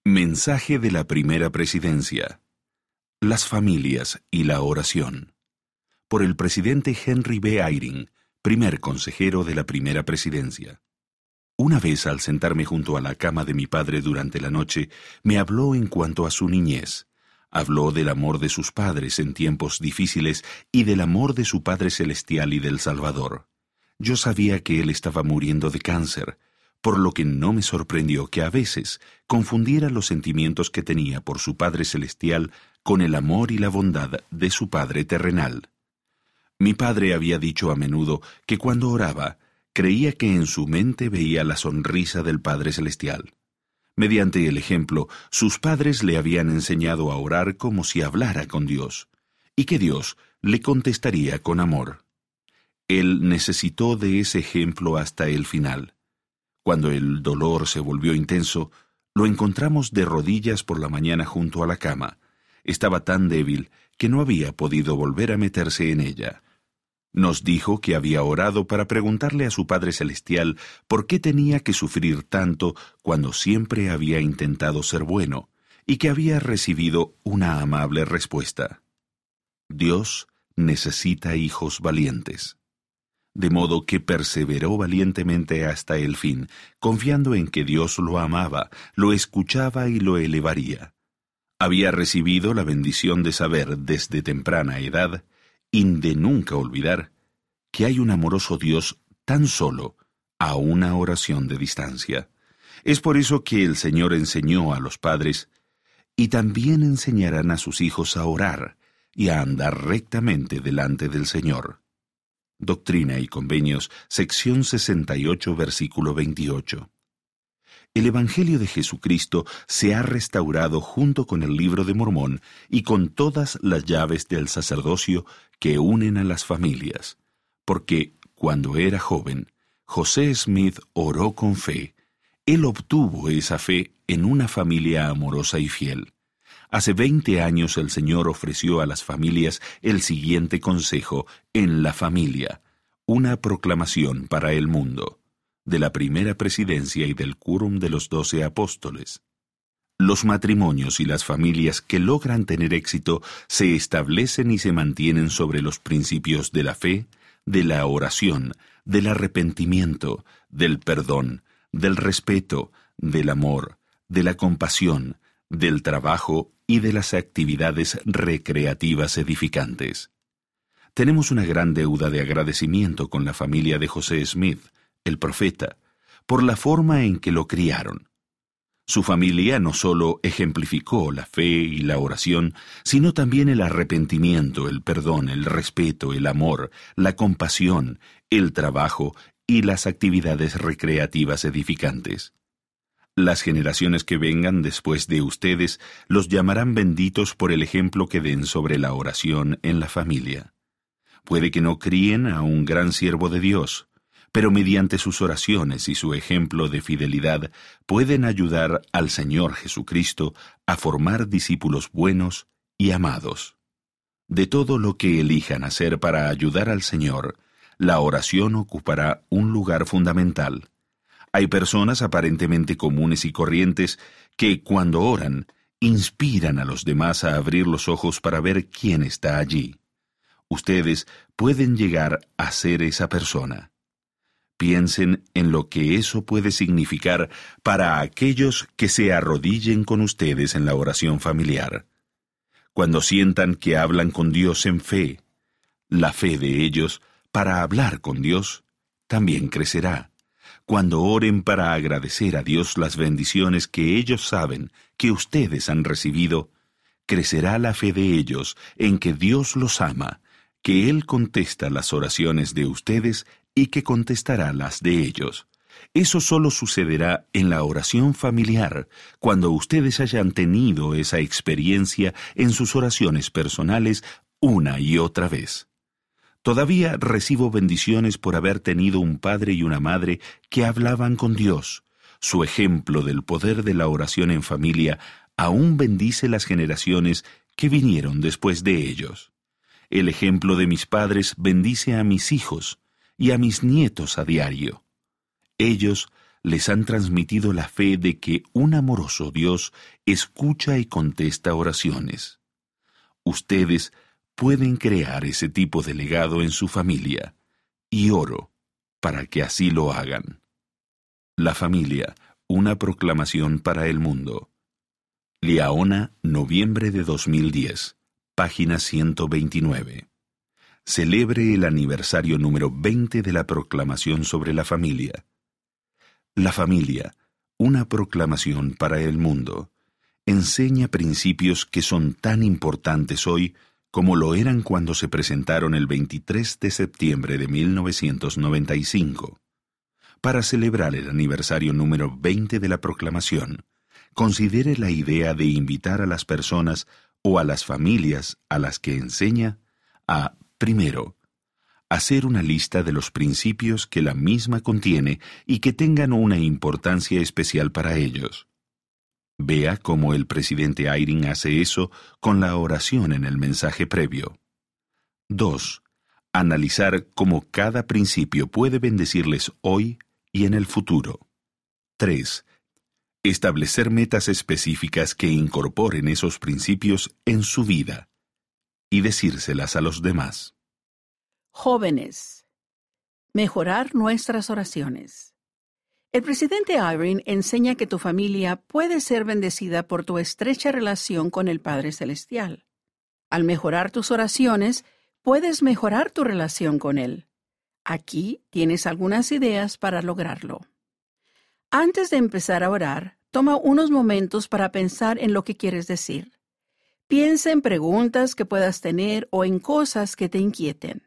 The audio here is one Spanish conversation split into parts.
Mensaje de la Primera Presidencia. Las familias y la oración. Por el presidente Henry B. Eyring, primer consejero de la Primera Presidencia. Una vez, al sentarme junto a la cama de mi padre durante la noche, me habló en cuanto a su niñez. Habló del amor de sus padres en tiempos difíciles y del amor de su Padre Celestial y del Salvador. Yo sabía que él estaba muriendo de cáncer, por lo que no me sorprendió que a veces confundiera los sentimientos que tenía por su Padre Celestial con el amor y la bondad de su Padre terrenal. Mi padre había dicho a menudo que cuando oraba, creía que en su mente veía la sonrisa del Padre Celestial. Mediante el ejemplo, sus padres le habían enseñado a orar como si hablara con Dios, y que Dios le contestaría con amor. Él necesitó de ese ejemplo hasta el final. Cuando el dolor se volvió intenso, lo encontramos de rodillas por la mañana junto a la cama. Estaba tan débil que no había podido volver a meterse en ella. Nos dijo que había orado para preguntarle a su Padre Celestial por qué tenía que sufrir tanto cuando siempre había intentado ser bueno, y que había recibido una amable respuesta. Dios necesita hijos valientes. De modo que perseveró valientemente hasta el fin, confiando en que Dios lo amaba, lo escuchaba y lo elevaría. Había recibido la bendición de saber desde temprana edad, y de nunca olvidar, que hay un amoroso Dios tan solo a una oración de distancia. Es por eso que el Señor enseñó a los padres, y también enseñarán a sus hijos a orar y a andar rectamente delante del Señor. Doctrina y Convenios, sección 68, versículo 28. El Evangelio de Jesucristo se ha restaurado junto con el Libro de Mormón y con todas las llaves del sacerdocio que unen a las familias, porque cuando era joven, José Smith oró con fe. Él obtuvo esa fe en una familia amorosa y fiel. Hace 20 años el Señor ofreció a las familias el siguiente consejo en La Familia, una proclamación para el mundo, de la Primera Presidencia y del Quórum de los 12 Apóstoles. Los matrimonios y las familias que logran tener éxito se establecen y se mantienen sobre los principios de la fe, de la oración, del arrepentimiento, del perdón, del respeto, del amor, de la compasión, del trabajo y de las actividades recreativas edificantes. Tenemos una gran deuda de agradecimiento con la familia de José Smith, el profeta, por la forma en que lo criaron. Su familia no solo ejemplificó la fe y la oración, sino también el arrepentimiento, el perdón, el respeto, el amor, la compasión, el trabajo y las actividades recreativas edificantes. Las generaciones que vengan después de ustedes los llamarán benditos por el ejemplo que den sobre la oración en la familia. Puede que no críen a un gran siervo de Dios, pero mediante sus oraciones y su ejemplo de fidelidad pueden ayudar al Señor Jesucristo a formar discípulos buenos y amados. De todo lo que elijan hacer para ayudar al Señor, la oración ocupará un lugar fundamental. Hay personas aparentemente comunes y corrientes que, cuando oran, inspiran a los demás a abrir los ojos para ver quién está allí. Ustedes pueden llegar a ser esa persona. Piensen en lo que eso puede significar para aquellos que se arrodillen con ustedes en la oración familiar. Cuando sientan que hablan con Dios en fe, la fe de ellos para hablar con Dios también crecerá. Cuando oren para agradecer a Dios las bendiciones que ellos saben que ustedes han recibido, crecerá la fe de ellos en que Dios los ama, que Él contesta las oraciones de ustedes y que contestará las de ellos. Eso solo sucederá en la oración familiar, cuando ustedes hayan tenido esa experiencia en sus oraciones personales una y otra vez. Todavía recibo bendiciones por haber tenido un padre y una madre que hablaban con Dios. Su ejemplo del poder de la oración en familia aún bendice las generaciones que vinieron después de ellos. El ejemplo de mis padres bendice a mis hijos y a mis nietos a diario. Ellos les han transmitido la fe de que un amoroso Dios escucha y contesta oraciones. Ustedes pueden crear ese tipo de legado en su familia, y oro para que así lo hagan. La familia, una proclamación para el mundo. Liaona, noviembre de 2010, página 129. Celebre el aniversario número 20 de la proclamación sobre la familia. La familia, una proclamación para el mundo, enseña principios que son tan importantes hoy como lo eran cuando se presentaron el 23 de septiembre de 1995. Para celebrar el aniversario número 20 de la proclamación, considere la idea de invitar a las personas o a las familias a las que enseña a, primero, hacer una lista de los principios que la misma contiene y que tengan una importancia especial para ellos. Vea cómo el presidente Eyring hace eso con la oración en el mensaje previo. 2. Analizar cómo cada principio puede bendecirles hoy y en el futuro. 3. Establecer metas específicas que incorporen esos principios en su vida y decírselas a los demás. Jóvenes, mejorar nuestras oraciones. El presidente Eyring enseña que tu familia puede ser bendecida por tu estrecha relación con el Padre Celestial. Al mejorar tus oraciones, puedes mejorar tu relación con Él. Aquí tienes algunas ideas para lograrlo. Antes de empezar a orar, toma unos momentos para pensar en lo que quieres decir. Piensa en preguntas que puedas tener o en cosas que te inquieten.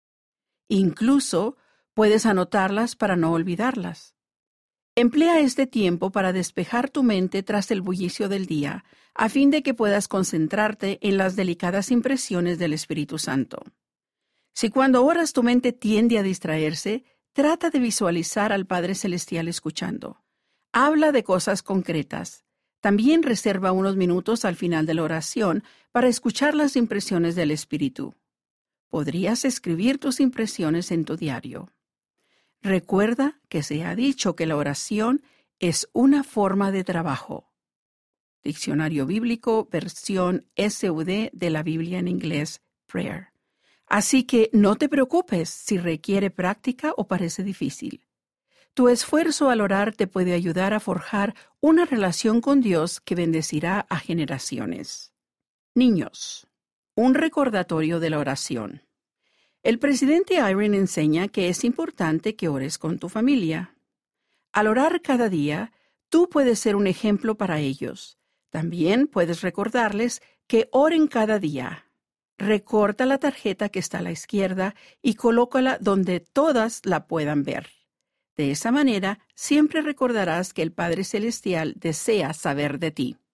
Incluso puedes anotarlas para no olvidarlas. Emplea este tiempo para despejar tu mente tras el bullicio del día, a fin de que puedas concentrarte en las delicadas impresiones del Espíritu Santo. Si cuando oras tu mente tiende a distraerse, trata de visualizar al Padre Celestial escuchando. Habla de cosas concretas. También reserva unos minutos al final de la oración para escuchar las impresiones del Espíritu. Podrías escribir tus impresiones en tu diario. Recuerda que se ha dicho que la oración es una forma de trabajo. Diccionario Bíblico, versión SUD de la Biblia en inglés, Prayer. Así que no te preocupes si requiere práctica o parece difícil. Tu esfuerzo al orar te puede ayudar a forjar una relación con Dios que bendecirá a generaciones. Niños, un recordatorio de la oración. El presidente Eyring enseña que es importante que ores con tu familia. Al orar cada día, tú puedes ser un ejemplo para ellos. También puedes recordarles que oren cada día. Recorta la tarjeta que está a la izquierda y colócala donde todas la puedan ver. De esa manera, siempre recordarás que el Padre Celestial desea saber de ti.